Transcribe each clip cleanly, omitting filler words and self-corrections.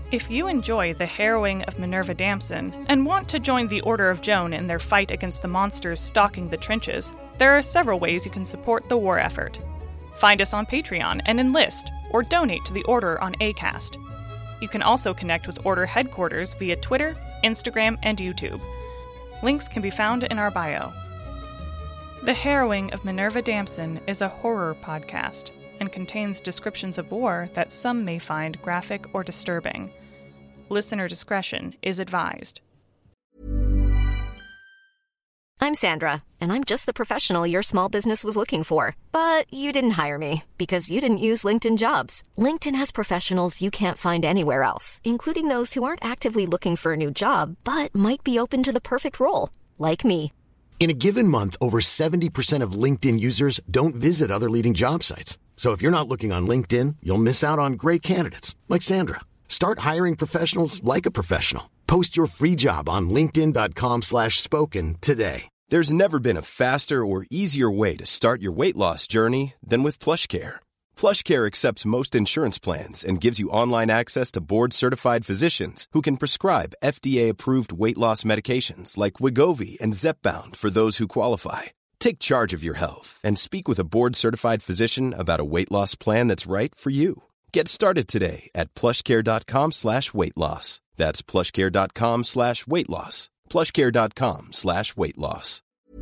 If you enjoy The Harrowing of Minerva Damson and want to join the Order of Joan in their fight against the monsters stalking the trenches, there are several ways you can support the war effort. Find us on Patreon and enlist, or donate to the Order on Acast. You can also connect with Order headquarters via Twitter, Instagram, and YouTube. Links can be found in our bio. The Harrowing of Minerva Damson is a horror podcast and contains descriptions of war that some may find graphic or disturbing. Listener discretion is advised. I'm Sandra, and I'm just the professional your small business was looking for. But you didn't hire me because you didn't use LinkedIn Jobs. LinkedIn has professionals you can't find anywhere else, including those who aren't actively looking for a new job, but might be open to the perfect role, like me. In a given month, over 70% of LinkedIn users don't visit other leading job sites. So if you're not looking on LinkedIn, you'll miss out on great candidates like Sandra. Start hiring professionals like a professional. Post your free job on linkedin.com/spoken today. There's never been a faster or easier way to start your weight loss journey than with PlushCare. PlushCare accepts most insurance plans and gives you online access to board-certified physicians who can prescribe FDA-approved weight loss medications like Wegovy and Zepbound for those who qualify. Take charge of your health and speak with a board-certified physician about a weight loss plan that's right for you. Get started today at plushcare.com/weight loss. That's plushcare.com/weight loss. plushcare.com/weight loss.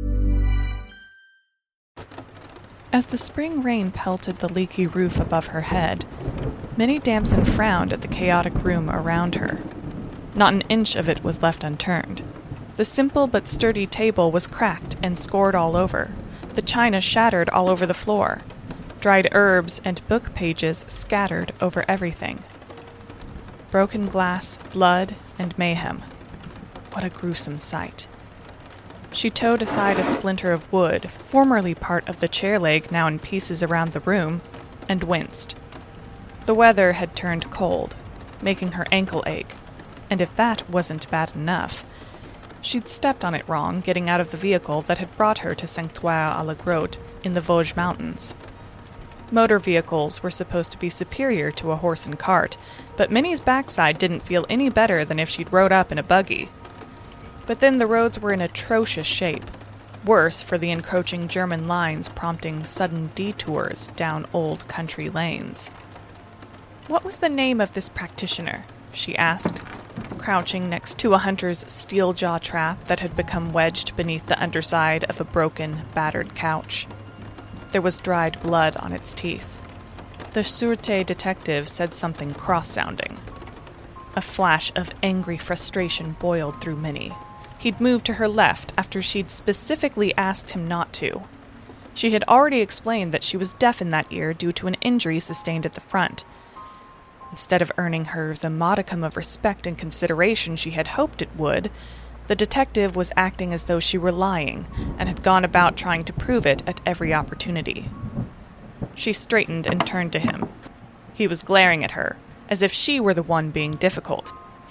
As the spring rain pelted the leaky roof above her head, Minnie Damson frowned at the chaotic room around her. Not an inch of it was left unturned. The simple but sturdy table was cracked and scored all over, the china shattered all over the floor, dried herbs and book pages scattered over everything. Broken glass, blood, and mayhem. What a gruesome sight. She towed aside a splinter of wood, formerly part of the chair leg now in pieces around the room, and winced. The weather had turned cold, making her ankle ache, and if that wasn't bad enough, she'd stepped on it wrong getting out of the vehicle that had brought her to Sainte-Croix-à-la-Grotte in the Vosges Mountains. Motor vehicles were supposed to be superior to a horse and cart, but Minnie's backside didn't feel any better than if she'd rode up in a buggy. But then the roads were in atrocious shape, worse for the encroaching German lines prompting sudden detours down old country lanes. "What was the name of this practitioner?" she asked, crouching next to a hunter's steel jaw trap that had become wedged beneath the underside of a broken, battered couch. There was dried blood on its teeth. The Sûreté detective said something cross-sounding. A flash of angry frustration boiled through Minnie. He'd moved to her left after she'd specifically asked him not to. She had already explained that she was deaf in that ear due to an injury sustained at the front. Instead of earning her the modicum of respect and consideration she had hoped it would, the detective was acting as though she were lying and had gone about trying to prove it at every opportunity. She straightened and turned to him. He was glaring at her, as if she were the one being difficult.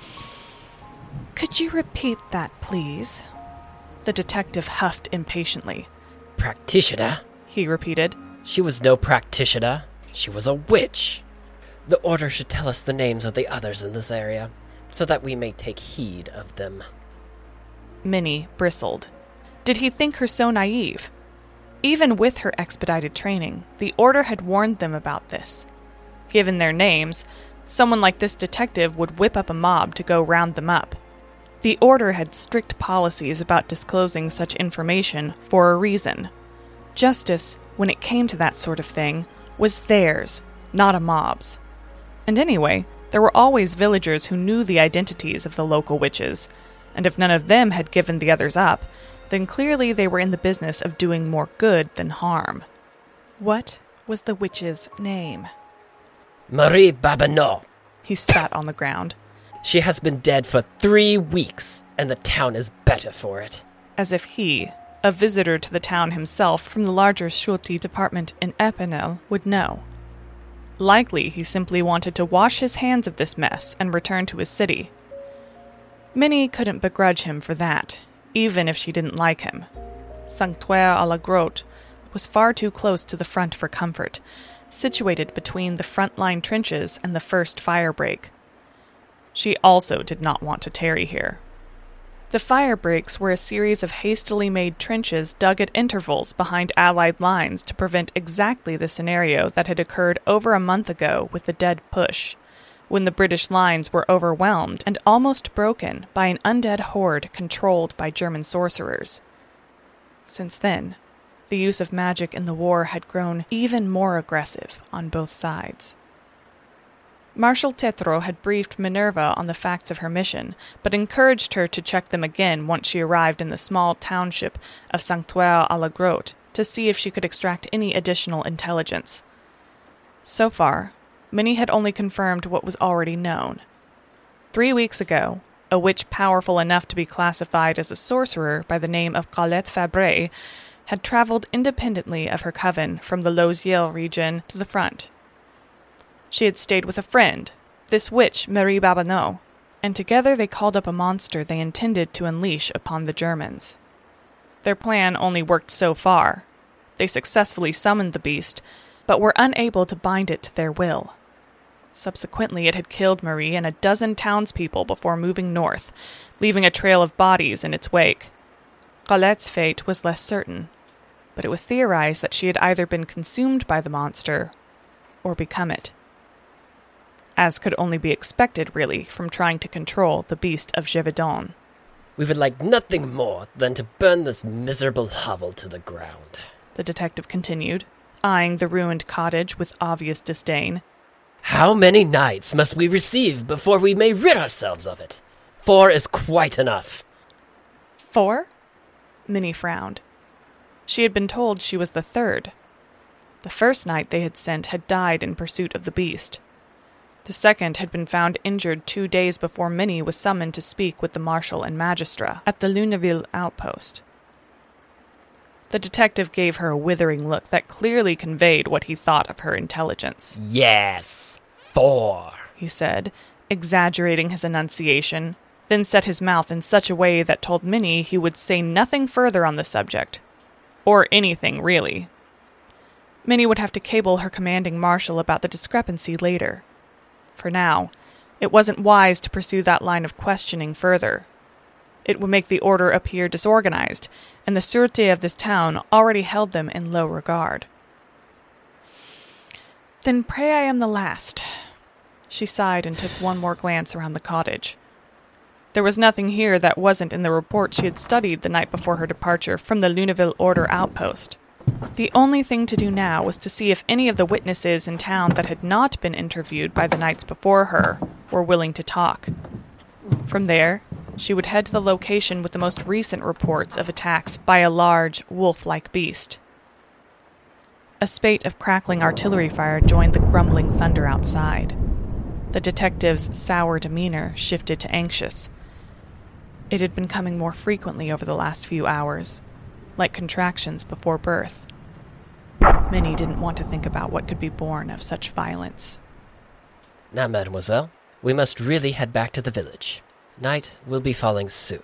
"Could you repeat that, please?" The detective huffed impatiently. "Practitioner?" he repeated. "She was no practitioner. She was a witch. The Order should tell us the names of the others in this area, so that we may take heed of them." Minnie bristled. Did he think her so naive? Even with her expedited training, the Order had warned them about this. Given their names, someone like this detective would whip up a mob to go round them up. The Order had strict policies about disclosing such information for a reason. Justice, when it came to that sort of thing, was theirs, not a mob's. And anyway, there were always villagers who knew the identities of the local witches, and if none of them had given the others up, then clearly they were in the business of doing more good than harm. What was the witch's name? "Marie Babineau." He spat on the ground. "She has been dead for 3 weeks, and the town is better for it." As if he, a visitor to the town himself from the larger Sûreté department in Epinal, would know. Likely he simply wanted to wash his hands of this mess and return to his city. Minnie couldn't begrudge him for that, even if she didn't like him. Sainte-Croix-à-la-Grotte was far too close to the front for comfort, situated between the front-line trenches and the first fire break. She also did not want to tarry here. The fire breaks were a series of hastily made trenches dug at intervals behind Allied lines to prevent exactly the scenario that had occurred over a month ago with the Dead Push, when the British lines were overwhelmed and almost broken by an undead horde controlled by German sorcerers. Since then, the use of magic in the war had grown even more aggressive on both sides. Marshal Tetro had briefed Minerva on the facts of her mission, but encouraged her to check them again once she arrived in the small township of Sanctuaire à la Grotte to see if she could extract any additional intelligence. So far, Minnie had only confirmed what was already known. 3 weeks ago, a witch powerful enough to be classified as a sorcerer by the name of Colette Fabre had traveled independently of her coven from the Lausière region to the front. She had stayed with a friend, this witch Marie Babineau, and together they called up a monster they intended to unleash upon the Germans. Their plan only worked so far. They successfully summoned the beast, but were unable to bind it to their will. Subsequently, it had killed Marie and a dozen townspeople before moving north, leaving a trail of bodies in its wake. Colette's fate was less certain, but it was theorized that she had either been consumed by the monster or become it. As could only be expected, really, from trying to control the beast of Gévaudan. We would like nothing more than to burn this miserable hovel to the ground, the detective continued, eyeing the ruined cottage with obvious disdain. How many knights must we receive before we may rid ourselves of it? 4 is quite enough. 4? Minnie frowned. She had been told she was the 3rd. The first knight they had sent had died in pursuit of the beast. The second had been found injured 2 days before Minnie was summoned to speak with the marshal and magistra at the Luneville outpost. The detective gave her a withering look that clearly conveyed what he thought of her intelligence. Yes, 4, he said, exaggerating his enunciation, then set his mouth in such a way that told Minnie he would say nothing further on the subject. Or anything, really. Minnie would have to cable her commanding marshal about the discrepancy later. For now, it wasn't wise to pursue that line of questioning further. It would make the order appear disorganized, and the sûreté of this town already held them in low regard. Then pray I am the last. She sighed and took one more glance around the cottage. There was nothing here that wasn't in the report she had studied the night before her departure from the Luneville Order outpost. The only thing to do now was to see if any of the witnesses in town that had not been interviewed by the knights before her were willing to talk. From there, she would head to the location with the most recent reports of attacks by a large, wolf-like beast. A spate of crackling artillery fire joined the grumbling thunder outside. The detective's sour demeanor shifted to anxious. It had been coming more frequently over the last few hours, like contractions before birth. Minnie didn't want to think about what could be born of such violence. Now, mademoiselle, we must really head back to the village. Night will be falling soon.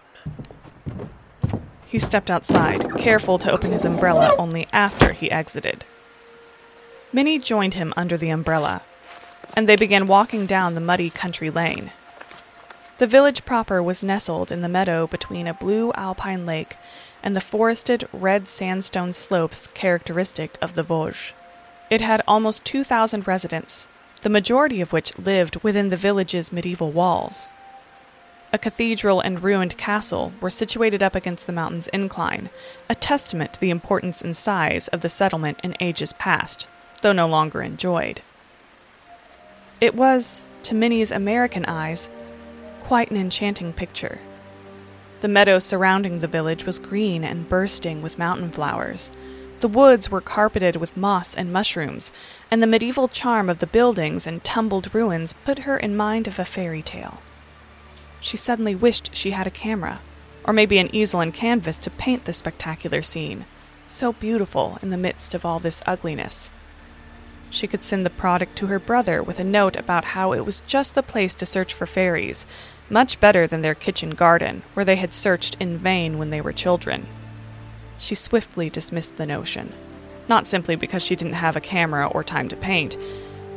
He stepped outside, careful to open his umbrella only after he exited. Minnie joined him under the umbrella, and they began walking down the muddy country lane. The village proper was nestled in the meadow between a blue alpine lake and the forested red sandstone slopes characteristic of the Vosges. It had almost 2,000 residents, the majority of which lived within the village's medieval walls. A cathedral and ruined castle were situated up against the mountain's incline, a testament to the importance and size of the settlement in ages past, though no longer enjoyed. It was, to Minnie's American eyes, quite an enchanting picture. The meadow surrounding the village was green and bursting with mountain flowers. The woods were carpeted with moss and mushrooms, and the medieval charm of the buildings and tumbled ruins put her in mind of a fairy tale. She suddenly wished she had a camera, or maybe an easel and canvas to paint the spectacular scene, so beautiful in the midst of all this ugliness. She could send the product to her brother with a note about how it was just the place to search for fairies, much better than their kitchen garden, where they had searched in vain when they were children. She swiftly dismissed the notion, not simply because she didn't have a camera or time to paint.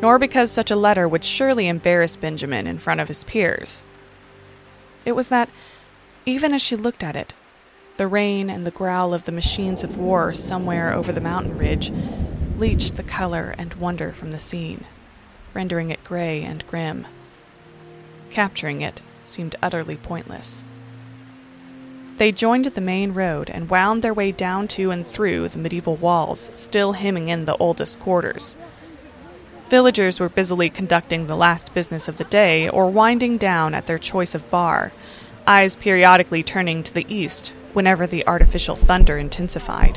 nor because such a letter would surely embarrass Benjamin in front of his peers. It was that, even as she looked at it, the rain and the growl of the machines of war somewhere over the mountain ridge bleached the color and wonder from the scene, rendering it gray and grim. Capturing it seemed utterly pointless. They joined the main road and wound their way down to and through the medieval walls, still hemming in the oldest quarters. Villagers were busily conducting the last business of the day or winding down at their choice of bar, eyes periodically turning to the east whenever the artificial thunder intensified.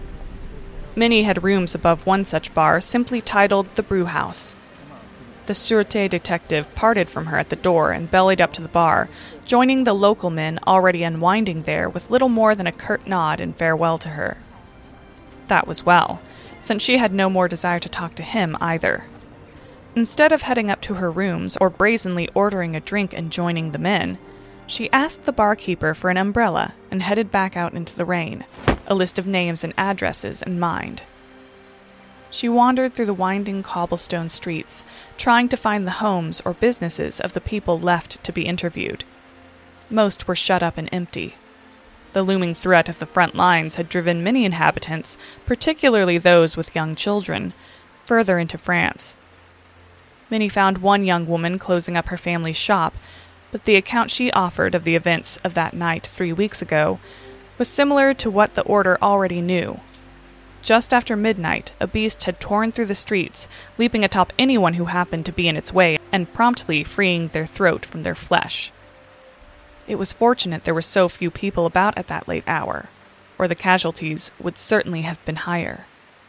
Many had rooms above one such bar simply titled the Brew House. The sûreté detective parted from her at the door and bellied up to the bar, joining the local men already unwinding there with little more than a curt nod in farewell to her. That was well, since she had no more desire to talk to him either. Instead of heading up to her rooms or brazenly ordering a drink and joining the men, she asked the barkeeper for an umbrella and headed back out into the rain, a list of names and addresses in mind. She wandered through the winding cobblestone streets, trying to find the homes or businesses of the people left to be interviewed. Most were shut up and empty. The looming threat of the front lines had driven many inhabitants, particularly those with young children, further into France. Many found one young woman closing up her family's shop, but the account she offered of the events of that night 3 weeks ago was similar to what the order already knew. Just after midnight, a beast had torn through the streets, leaping atop anyone who happened to be in its way and promptly freeing their throat from their flesh. It was fortunate there were so few people about at that late hour, or the casualties would certainly have been higher.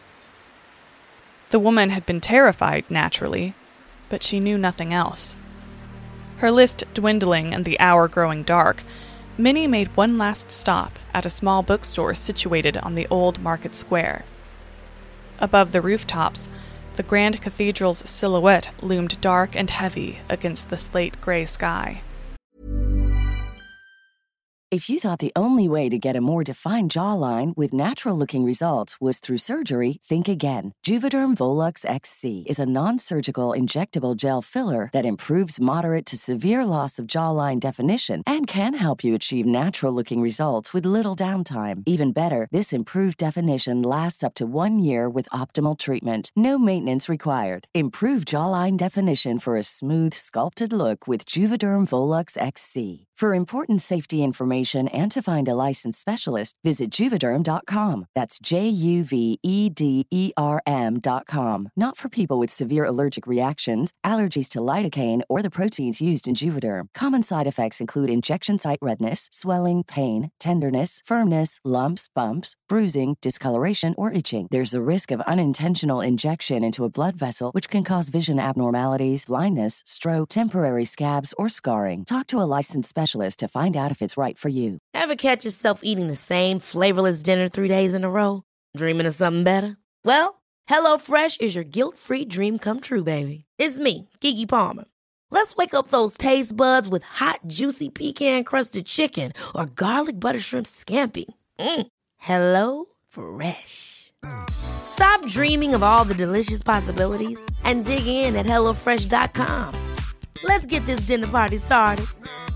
The woman had been terrified, naturally, but she knew nothing else. Her list dwindling and the hour growing dark, Minnie made one last stop at a small bookstore situated on the old market square. Above the rooftops, the grand cathedral's silhouette loomed dark and heavy against the slate-gray sky. If you thought the only way to get a more defined jawline with natural-looking results was through surgery, think again. Juvederm Volux XC is a non-surgical injectable gel filler that improves moderate to severe loss of jawline definition and can help you achieve natural-looking results with little downtime. Even better, this improved definition lasts up to 1 year with optimal treatment. No maintenance required. Improve jawline definition for a smooth, sculpted look with Juvederm Volux XC. For important safety information and to find a licensed specialist, visit Juvederm.com. That's JUVEDERM.com. Not for people with severe allergic reactions, allergies to lidocaine, or the proteins used in Juvederm. Common side effects include injection site redness, swelling, pain, tenderness, firmness, lumps, bumps, bruising, discoloration, or itching. There's a risk of unintentional injection into a blood vessel, which can cause vision abnormalities, blindness, stroke, temporary scabs, or scarring. Talk to a licensed specialist to find out if it's right for you. Ever catch yourself eating the same flavorless dinner 3 days in a row? Dreaming of something better? Well, HelloFresh is your guilt-free dream come true, baby. It's me, Keke Palmer. Let's wake up those taste buds with hot, juicy pecan-crusted chicken or garlic butter shrimp scampi. HelloFresh. Stop dreaming of all the delicious possibilities and dig in at HelloFresh.com. Let's get this dinner party started.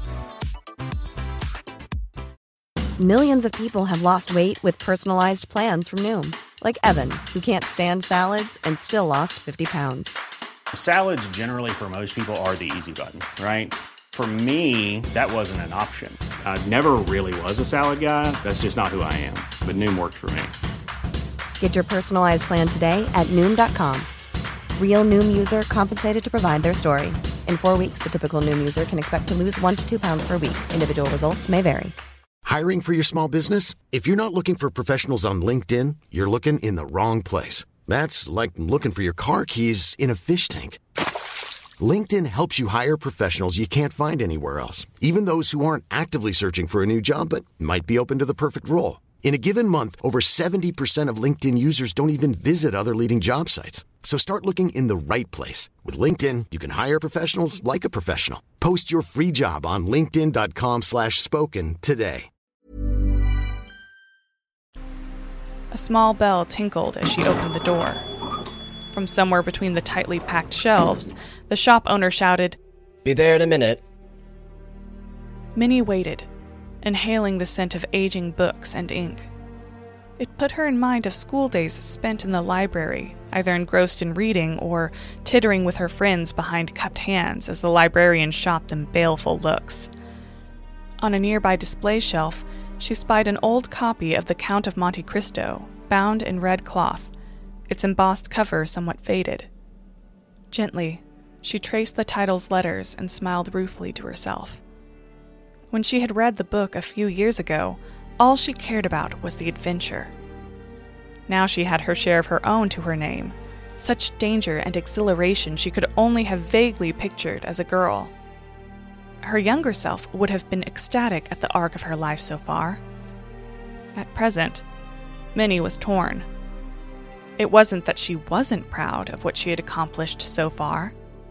Millions of people have lost weight with personalized plans from Noom. Like Evan, who can't stand salads and still lost 50 pounds. Salads generally for most people are the easy button, right? For me, that wasn't an option. I never really was a salad guy. That's just not who I am. But Noom worked for me. Get your personalized plan today at Noom.com. Real Noom user compensated to provide their story. In 4 weeks, the typical Noom user can expect to lose 1 to 2 pounds per week. Individual results may vary. Hiring for your small business? If you're not looking for professionals on LinkedIn, you're looking in the wrong place. That's like looking for your car keys in a fish tank. LinkedIn helps you hire professionals you can't find anywhere else, even those who aren't actively searching for a new job but might be open to the perfect role. In a given month, over 70% of LinkedIn users don't even visit other leading job sites. So start looking in the right place. With LinkedIn, you can hire professionals like a professional. Post your free job on linkedin.com/spoken today. A small bell tinkled as she opened the door. From somewhere between the tightly packed shelves, the shop owner shouted, "Be there in a minute." Minnie waited, inhaling the scent of aging books and ink. It put her in mind of school days spent in the library, either engrossed in reading or tittering with her friends behind cupped hands as the librarian shot them baleful looks. On a nearby display shelf, she spied an old copy of The Count of Monte Cristo, bound in red cloth, its embossed cover somewhat faded. Gently, she traced the title's letters and smiled ruefully to herself. When she had read the book a few years ago, all she cared about was the adventure. Now she had her share of her own to her name, such danger and exhilaration she could only have vaguely pictured as a girl. Her younger self would have been ecstatic at the arc of her life so far. At present, Minnie was torn. It wasn't that she wasn't proud of what she had accomplished so far.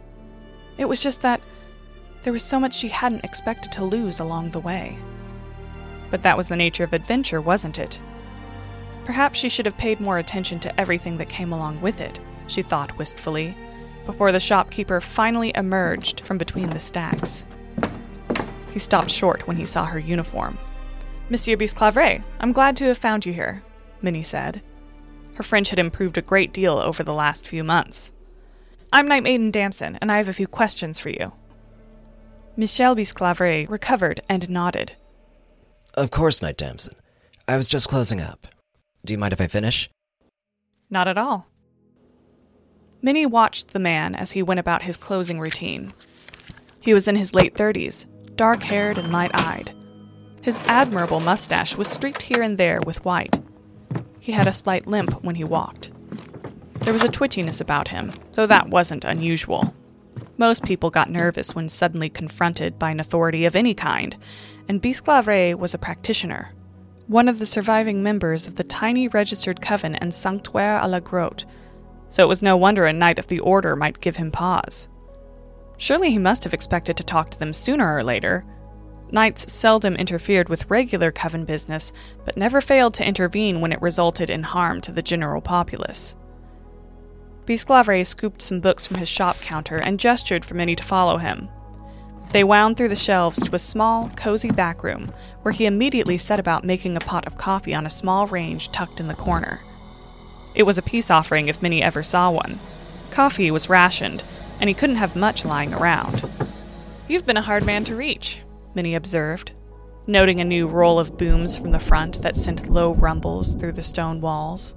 It was just that there was so much she hadn't expected to lose along the way. But that was the nature of adventure, wasn't it? Perhaps she should have paid more attention to everything that came along with it, she thought wistfully, before the shopkeeper finally emerged from between the stacks. He stopped short when he saw her uniform. "Monsieur Bisclavret, I'm glad to have found you here," Minnie said. Her French had improved a great deal over the last few months. "I'm Knight Maiden Damson, and I have a few questions for you." Michel Bisclavret recovered and nodded. "Of course, Knight Damson. I was just closing up. Do you mind if I finish?" "Not at all." Minnie watched the man as he went about his closing routine. He was in his late 30s, dark-haired and light-eyed. His admirable mustache was streaked here and there with white. He had a slight limp when he walked. There was a twitchiness about him, though that wasn't unusual. Most people got nervous when suddenly confronted by an authority of any kind, and Bisclavret was a practitioner, one of the surviving members of the tiny registered coven and Sanctuaire à la Grotte, so it was no wonder a knight of the order might give him pause. Surely he must have expected to talk to them sooner or later. Knights seldom interfered with regular coven business, but never failed to intervene when it resulted in harm to the general populace. Bisclavret scooped some books from his shop counter and gestured for Minnie to follow him. They wound through the shelves to a small, cozy back room, where he immediately set about making a pot of coffee on a small range tucked in the corner. It was a peace offering if Minnie ever saw one. Coffee was rationed, and he couldn't have much lying around. "You've been a hard man to reach," Minnie observed, noting a new roll of booms from the front that sent low rumbles through the stone walls.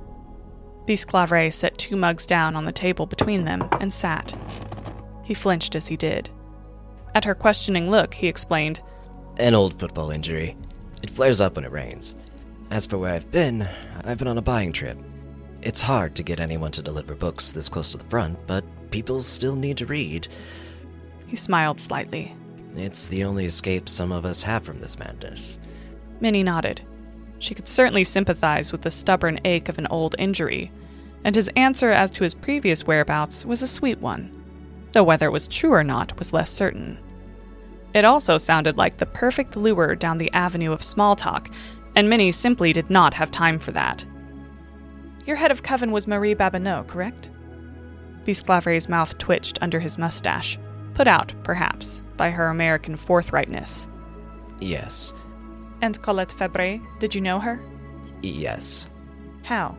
Bisclavret set 2 mugs down on the table between them and sat. He flinched as he did. At her questioning look, he explained, "An old football injury. It flares up when it rains. As for where I've been on a buying trip. It's hard to get anyone to deliver books this close to the front, but people still need to read." He smiled slightly. "It's the only escape some of us have from this madness." Minnie nodded. She could certainly sympathize with the stubborn ache of an old injury, and his answer as to his previous whereabouts was a sweet one, though whether it was true or not was less certain. It also sounded like the perfect lure down the avenue of small talk, and Minnie simply did not have time for that. "Your head of coven was Marie Babineau, correct?" Bisclavret's mouth twitched under his mustache, put out, perhaps, by her American forthrightness. "Yes." "And Colette Fabre, did you know her?" "Yes." "How?"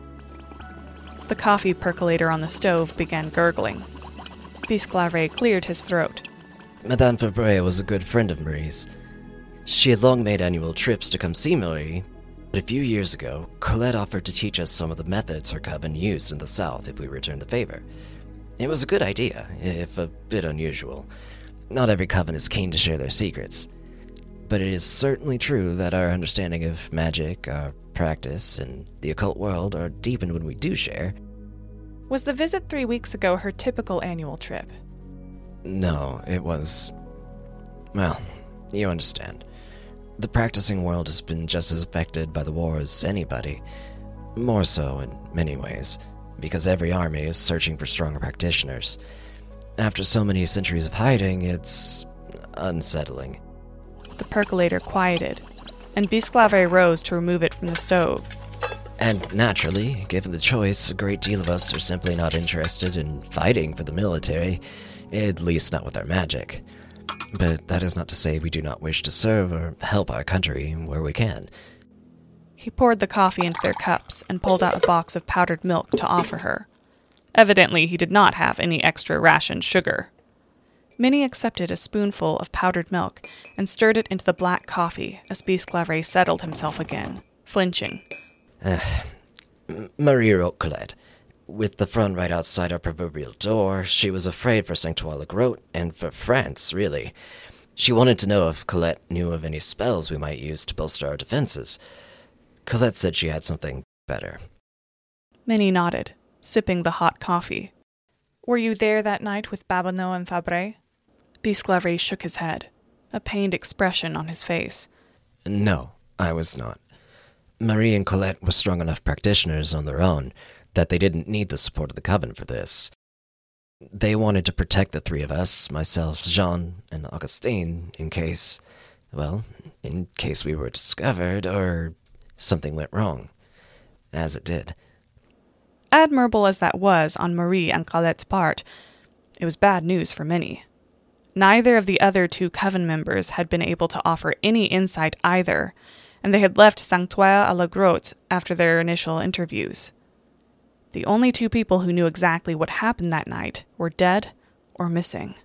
The coffee percolator on the stove began gurgling. Bisclavret cleared his throat. "Madame Fabre was a good friend of Marie's. She had long made annual trips to come see Marie, but a few years ago, Colette offered to teach us some of the methods her coven used in the South if we returned the favor. It was a good idea, if a bit unusual. Not every coven is keen to share their secrets. But it is certainly true that our understanding of magic, our practice, and the occult world are deepened when we do share." "Was the visit 3 weeks ago her typical annual trip?" "No, it was... well, you understand. The practicing world has been just as affected by the war as anybody. More so in many ways, because every army is searching for stronger practitioners. After so many centuries of hiding, it's unsettling." The percolator quieted, and Bisclavret rose to remove it from the stove. And naturally, given the choice, a great deal of us are simply not interested in fighting for the military, at least not with our magic. But that is not to say we do not wish to serve or help our country where we can. He poured the coffee into their cups and pulled out a box of powdered milk to offer her. Evidently, he did not have any extra rationed sugar. Minnie accepted a spoonful of powdered milk and stirred it into the black coffee as Bisclavret settled himself again, flinching. Marie wrote Colette. With the front right outside our proverbial door, she was afraid for Saint-Ouen-le-Gros and for France, really. She wanted to know if Colette knew of any spells we might use to bolster our defenses. Colette said she had something better. Minnie nodded, sipping the hot coffee. Were you there that night with Babineau and Fabre? Bisclavret shook his head, a pained expression on his face. No, I was not. Marie and Colette were strong enough practitioners on their own that they didn't need the support of the Coven for this. They wanted to protect the three of us, myself, Jean, and Augustine, in case we were discovered or something went wrong, as it did. Admirable as that was on Marie and Colette's part, it was bad news for Minnie. Neither of the other two Coven members had been able to offer any insight either, and they had left Saint-Ouen-le-Gros after their initial interviews. The only two people who knew exactly what happened that night were dead or missing.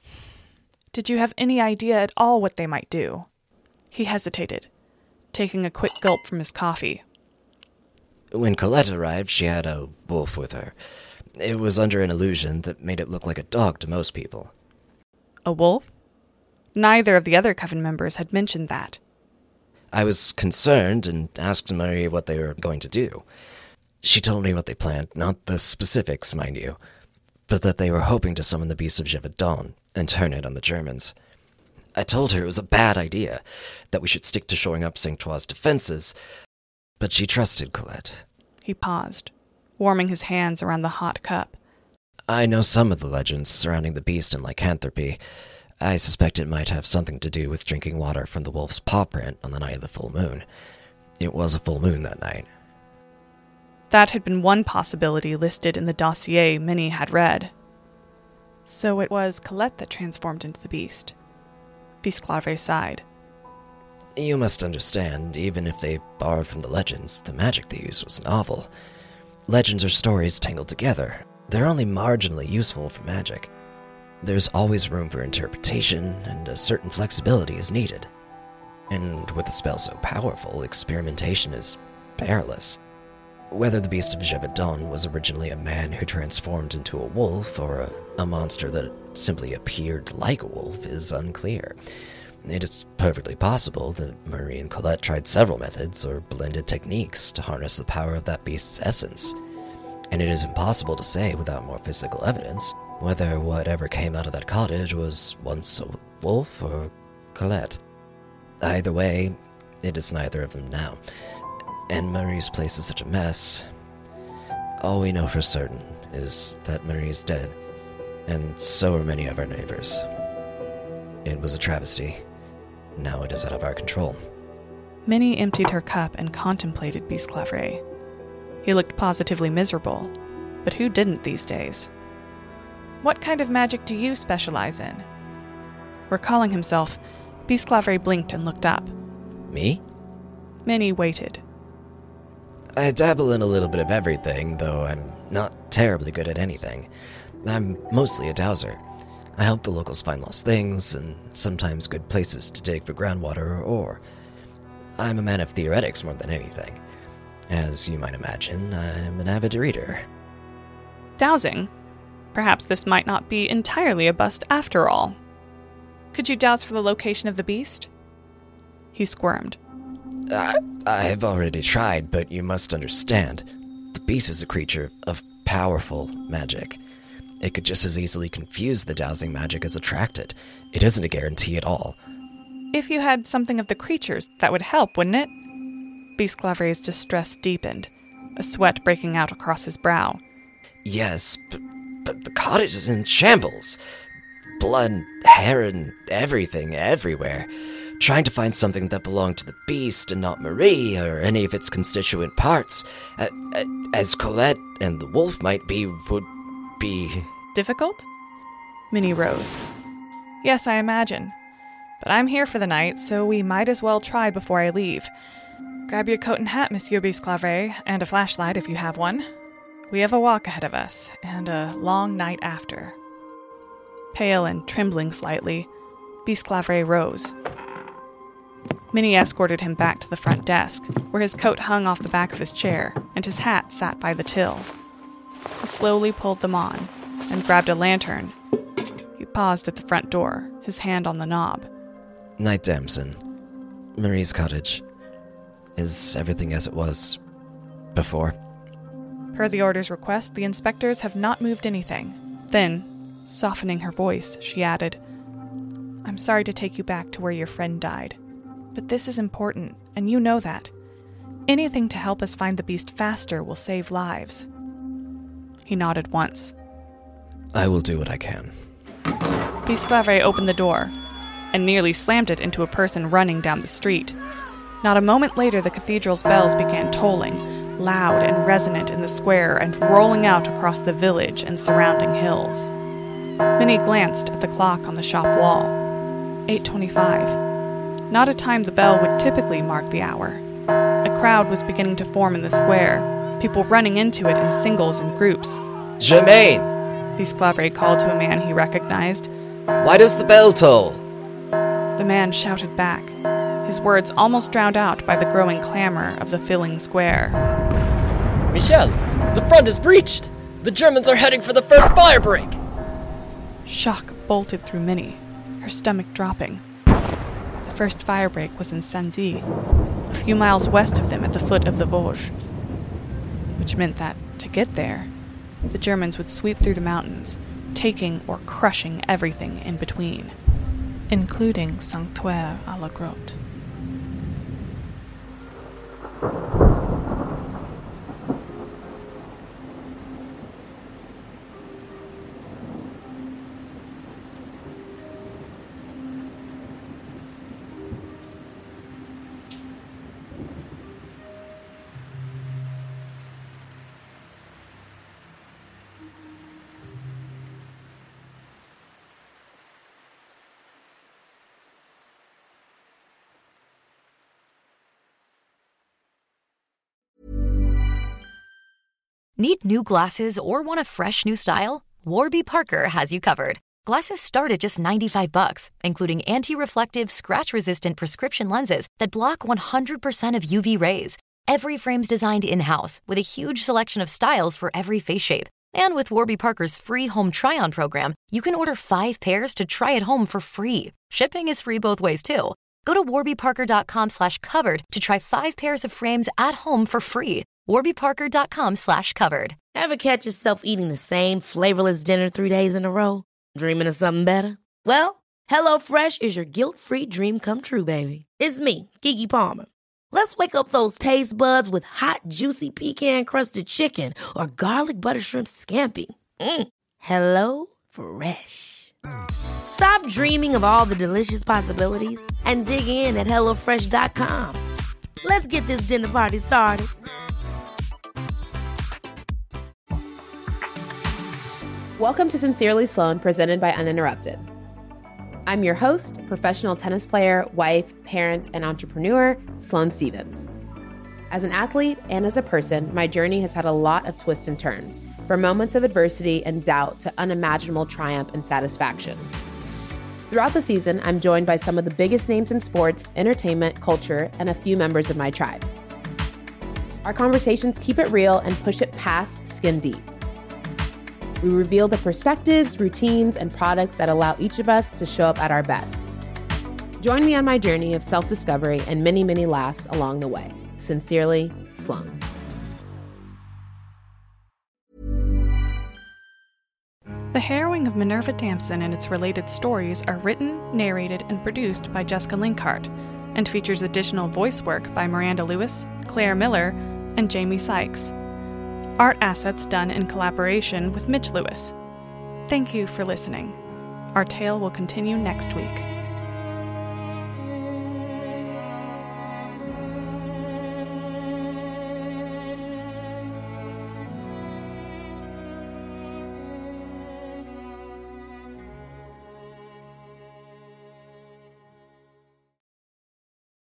Did you have any idea at all what they might do? He hesitated, taking a quick gulp from his coffee. When Colette arrived, she had a wolf with her. It was under an illusion that made it look like a dog to most people. A wolf? Neither of the other Coven members had mentioned that. I was concerned and asked Marie what they were going to do. She told me what they planned, not the specifics, mind you, but that they were hoping to summon the beast of Gévaudan and turn it on the Germans. I told her it was a bad idea, that we should stick to shoring up Saint-Oies' defenses, but she trusted Colette. He paused, warming his hands around the hot cup. I know some of the legends surrounding the beast and lycanthropy. I suspect it might have something to do with drinking water from the wolf's paw print on the night of the full moon. It was a full moon that night. That had been one possibility listed in the dossier Minnie had read. So it was Colette that transformed into the beast. Bisclavret sighed. You must understand, even if they borrowed from the legends, the magic they used was novel. Legends are stories tangled together. They're only marginally useful for magic. There's always room for interpretation, and a certain flexibility is needed. And with a spell so powerful, experimentation is perilous. Whether the beast of Gévaudan was originally a man who transformed into a wolf, or a monster that simply appeared like a wolf, is unclear. It is perfectly possible that Marie and Colette tried several methods or blended techniques to harness the power of that beast's essence. And it is impossible to say without more physical evidence whether whatever came out of that cottage was once a wolf or Colette. Either way, it is neither of them now. And Marie's place is such a mess. All we know for certain is that Marie's dead, and so are many of our neighbors. It was a travesty. Now it is out of our control. Minnie emptied her cup and contemplated Bisclavret. He looked positively miserable, but who didn't these days? What kind of magic do you specialize in? Recalling himself, Bisclavret blinked and looked up. Me? Minnie waited. I dabble in a little bit of everything, though I'm not terribly good at anything. I'm mostly a dowser. I help the locals find lost things, and sometimes good places to dig for groundwater or ore. I'm a man of theoretics more than anything. As you might imagine, I'm an avid reader. Dowsing? Perhaps this might not be entirely a bust after all. Could you douse for the location of the beast? He squirmed. I've already tried, but you must understand. The beast is a creature of powerful magic. It could just as easily confuse the dowsing magic as attract it. It isn't a guarantee at all. If you had something of the creatures, that would help, wouldn't it? Bisclavret's distress deepened, a sweat breaking out across his brow. Yes, but the cottage is in shambles. Blood, hair, and everything everywhere. trying to find something that belonged to the beast and not Marie or any of its constituent parts, as Colette and the wolf would be... Difficult? Minnie rose. Yes, I imagine. But I'm here for the night, so we might as well try before I leave. Grab your coat and hat, Monsieur Bisclavret, and a flashlight if you have one. We have a walk ahead of us, and a long night after. Pale and trembling slightly, Bisclavret rose. Minnie escorted him back to the front desk, where his coat hung off the back of his chair, and his hat sat by the till. He slowly pulled them on, and grabbed a lantern. He paused at the front door, his hand on the knob. Night, Damson. Marie's cottage. Is everything as it was before? Per the order's request, the inspectors have not moved anything. Then, softening her voice, she added, I'm sorry to take you back to where your friend died. But this is important, and you know that. Anything to help us find the beast faster will save lives. He nodded once. I will do what I can. Bisclavret opened the door, and nearly slammed it into a person running down the street. Not a moment later, the cathedral's bells began tolling, loud and resonant in the square and rolling out across the village and surrounding hills. Minnie glanced at the clock on the shop wall. 8:25. Not a time the bell would typically mark the hour. A crowd was beginning to form in the square, people running into it in singles and groups. Germain! Bisclavret called to a man he recognized. Why does the bell toll? The man shouted back, his words almost drowned out by the growing clamor of the filling square. Michel, the front is breached! The Germans are heading for the first firebreak! Shock bolted through Minnie, her stomach dropping. The first firebreak was in Saint-Dy, a few miles west of them at the foot of the Vosges. Which meant that, to get there, the Germans would sweep through the mountains, taking or crushing everything in between, including Sanctuaire à la Grotte. Need new glasses or want a fresh new style? Warby Parker has you covered. Glasses start at just $95, including anti-reflective, scratch-resistant prescription lenses that block 100% of UV rays. Every frame's designed in-house with a huge selection of styles for every face shape. And with Warby Parker's free home try-on program, you can order 5 pairs to try at home for free. Shipping is free both ways, too. Go to warbyparker.com/covered to try 5 pairs of frames at home for free. warbyparker.com/covered. Ever catch yourself eating the same flavorless dinner 3 days in a row? Dreaming of something better? Well, HelloFresh is your guilt-free dream come true, baby. It's me, Keke Palmer. Let's wake up those taste buds with hot, juicy pecan-crusted chicken or garlic butter shrimp scampi. HelloFresh. Stop dreaming of all the delicious possibilities and dig in at HelloFresh.com. Let's get this dinner party started. Welcome to Sincerely Sloan, presented by Uninterrupted. I'm your host, professional tennis player, wife, parent, and entrepreneur, Sloane Stevens. As an athlete and as a person, my journey has had a lot of twists and turns, from moments of adversity and doubt to unimaginable triumph and satisfaction. Throughout the season, I'm joined by some of the biggest names in sports, entertainment, culture, and a few members of my tribe. Our conversations keep it real and push it past skin deep. We reveal the perspectives, routines, and products that allow each of us to show up at our best. Join me on my journey of self-discovery and many, many laughs along the way. Sincerely, Sloane. The Harrowing of Minerva Damson and its related stories are written, narrated, and produced by Jessica Linkhart, and features additional voice work by Miranda Lewis, Claire Miller, and Jamie Sykes. Art assets done in collaboration with Mitch Lewis. Thank you for listening. Our tale will continue next week.